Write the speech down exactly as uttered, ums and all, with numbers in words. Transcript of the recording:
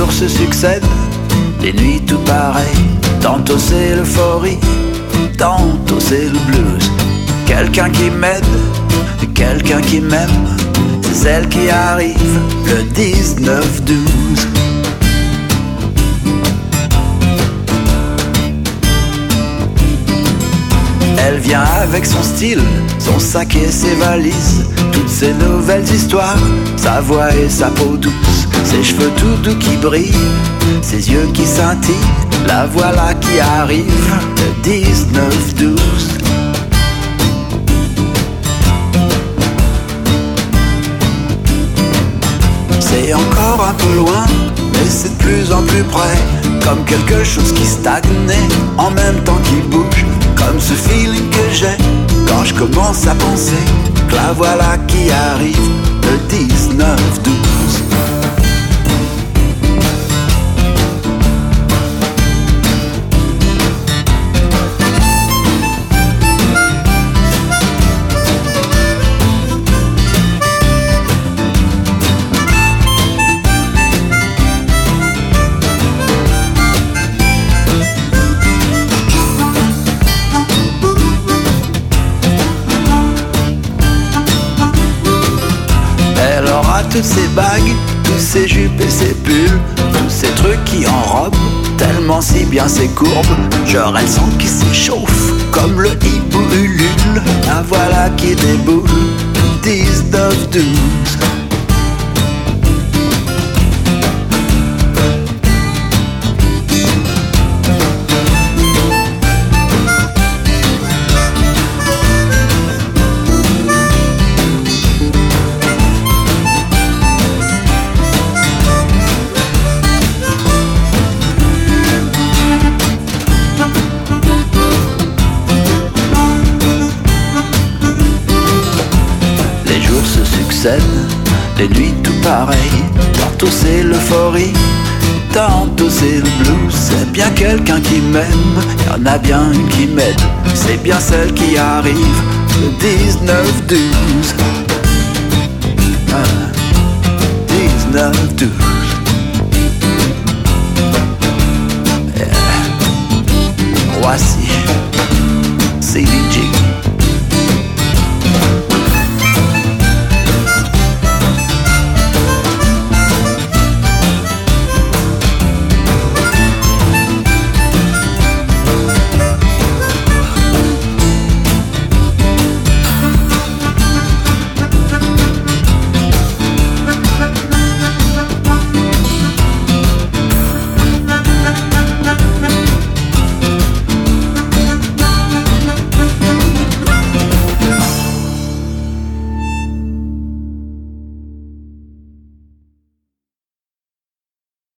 jours se succèdent, les nuits tout pareil. Tantôt c'est l'euphorie, tantôt c'est le blues. Quelqu'un qui m'aide, quelqu'un qui m'aime, c'est celle qui arrive le dix-neuf douze. Elle vient avec son style, son sac et ses valises, toutes ses nouvelles histoires, sa voix et sa peau douce, ses cheveux tout doux qui brillent, ses yeux qui scintillent. La voilà qui arrive, le dix-neuf douze. C'est encore un peu loin, mais c'est de plus en plus près, comme quelque chose qui stagne en même temps qui bouge. Comme ce feeling que j'ai quand je commence à penser que la voilà qui arrive, le dix-neuf douze. Toutes ces bagues, tous ces jupes et ces pulls, tous ces trucs qui enrobent tellement si bien ces courbes. Genre elles sont qui s'échauffent comme le hibou Ulule. La voilà qui déboule, dix-neuf douze. Les nuits tout pareil, tantôt c'est l'euphorie, tantôt c'est le blues. C'est bien quelqu'un qui m'aime, y'en a bien une qui m'aide, c'est bien celle qui arrive, le dix-neuf douze. Ah, dix-neuf douze.